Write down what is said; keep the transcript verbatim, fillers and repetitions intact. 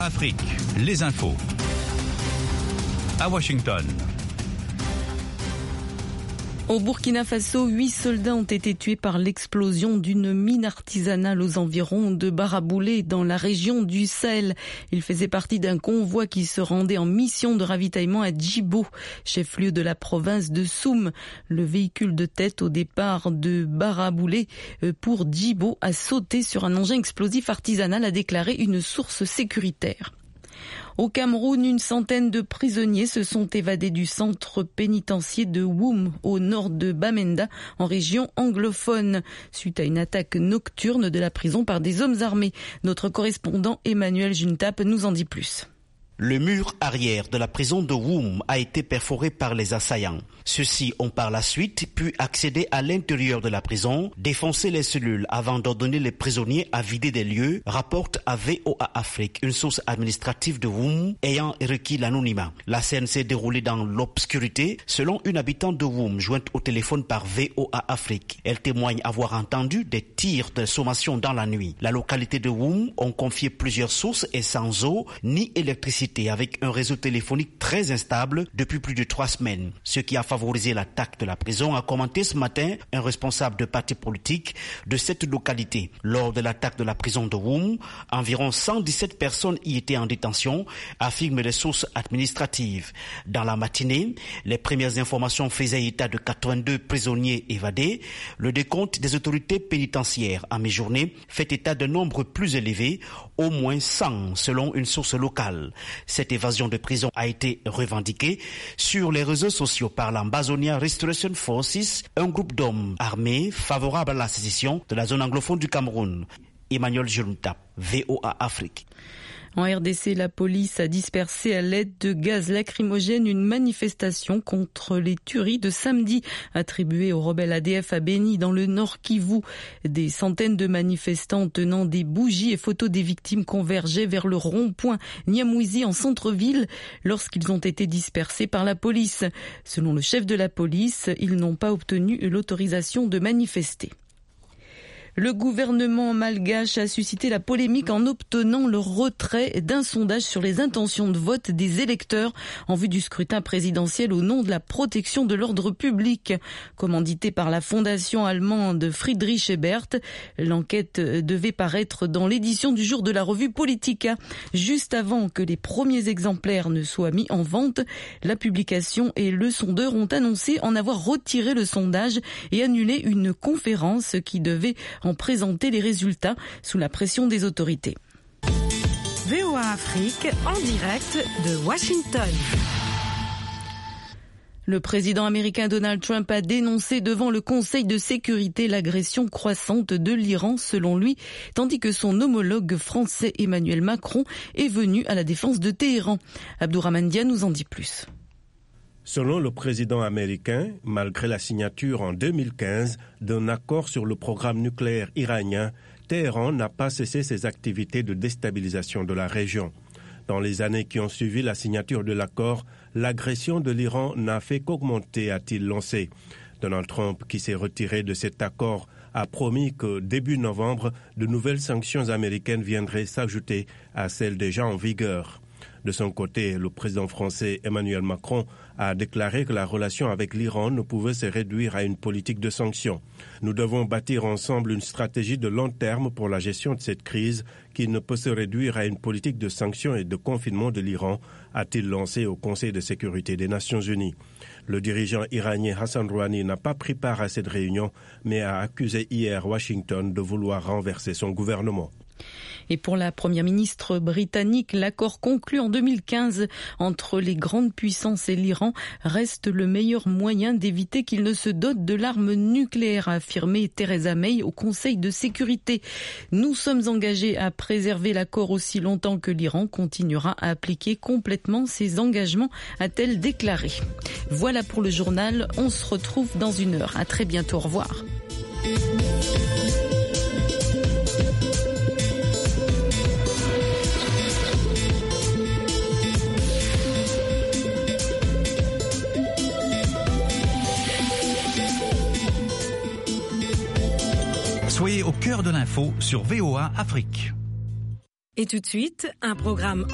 Afrique, les infos. À Washington. Au Burkina Faso, huit soldats ont été tués par l'explosion d'une mine artisanale aux environs de Baraboulé, dans la région du Sahel. Ils faisaient partie d'un convoi qui se rendait en mission de ravitaillement à Djibo, chef-lieu de la province de Soum. Le véhicule de tête au départ de Baraboulé pour Djibo a sauté sur un engin explosif artisanal, a déclaré une source sécuritaire. Au Cameroun, une centaine de prisonniers se sont évadés du centre pénitentiaire de Woum, au nord de Bamenda, en région anglophone, suite à une attaque nocturne de la prison par des hommes armés. Notre correspondant Emmanuel Juntap nous en dit plus. Le mur arrière de la prison de Woum a été perforé par les assaillants. Ceux-ci ont par la suite pu accéder à l'intérieur de la prison, défoncer les cellules avant d'ordonner les prisonniers à vider des lieux, rapporte à V O A Afrique, une source administrative de Woum ayant requis l'anonymat. La scène s'est déroulée dans l'obscurité, selon une habitante de Woum jointe au téléphone par V O A Afrique. Elle témoigne avoir entendu des tirs de sommation dans la nuit. La localité de Woum ont confié plusieurs sources et sans eau ni électricité, avec un réseau téléphonique très instable depuis plus de trois semaines. Ce qui a favorisé l'attaque de la prison, a commenté ce matin un responsable de parti politique de cette localité. Lors de l'attaque de la prison de Woum, environ cent dix-sept personnes y étaient en détention, affirment les sources administratives. Dans la matinée, les premières informations faisaient état de quatre-vingt-deux prisonniers évadés. Le décompte des autorités pénitentiaires en mi-journée fait état d'un nombre plus élevé, au moins cent selon une source locale. Cette évasion de prison a été revendiquée sur les réseaux sociaux par l'Ambazonia Restoration Forces, un groupe d'hommes armés favorable à la sécession de la zone anglophone du Cameroun. Emmanuel Juntap, V O A Afrique. En R D C, la police a dispersé à l'aide de gaz lacrymogène une manifestation contre les tueries de samedi attribuées aux rebelles A D F à Beni dans le Nord Kivu. Des centaines de manifestants tenant des bougies et photos des victimes convergeaient vers le rond-point Nyamwisi en centre-ville lorsqu'ils ont été dispersés par la police. Selon le chef de la police, ils n'ont pas obtenu l'autorisation de manifester. Le gouvernement malgache a suscité la polémique en obtenant le retrait d'un sondage sur les intentions de vote des électeurs en vue du scrutin présidentiel au nom de la protection de l'ordre public. Commandité par la fondation allemande Friedrich Ebert, l'enquête devait paraître dans l'édition du jour de la revue Politica. Juste avant que les premiers exemplaires ne soient mis en vente, la publication et le sondeur ont annoncé en avoir retiré le sondage et annulé une conférence qui devait en présenter les résultats sous la pression des autorités. V O A Afrique en direct de Washington. Le président américain Donald Trump a dénoncé devant le Conseil de sécurité l'agression croissante de l'Iran, selon lui, tandis que son homologue français Emmanuel Macron est venu à la défense de Téhéran. Abdourahmane Dia nous en dit plus. Selon le président américain, malgré la signature en deux mille quinze d'un accord sur le programme nucléaire iranien, Téhéran n'a pas cessé ses activités de déstabilisation de la région. Dans les années qui ont suivi la signature de l'accord, l'agression de l'Iran n'a fait qu'augmenter, a-t-il lancé. Donald Trump, qui s'est retiré de cet accord, a promis que début novembre, de nouvelles sanctions américaines viendraient s'ajouter à celles déjà en vigueur. De son côté, le président français Emmanuel Macron a déclaré que la relation avec l'Iran ne pouvait se réduire à une politique de sanctions. Nous devons bâtir ensemble une stratégie de long terme pour la gestion de cette crise qui ne peut se réduire à une politique de sanctions et de confinement de l'Iran, a-t-il lancé au Conseil de sécurité des Nations Unies. Le dirigeant iranien Hassan Rouhani n'a pas pris part à cette réunion, mais a accusé hier Washington de vouloir renverser son gouvernement. Et pour la première ministre britannique, l'accord conclu en deux mille quinze entre les grandes puissances et l'Iran reste le meilleur moyen d'éviter qu'il ne se dote de l'arme nucléaire, a affirmé Theresa May au Conseil de sécurité. Nous sommes engagés à préserver l'accord aussi longtemps que l'Iran continuera à appliquer complètement ses engagements, a-t-elle déclaré. Voilà pour le journal, on se retrouve dans une heure. À très bientôt, au revoir. Soyez au cœur de l'info sur V O A Afrique. Et tout de suite, un programme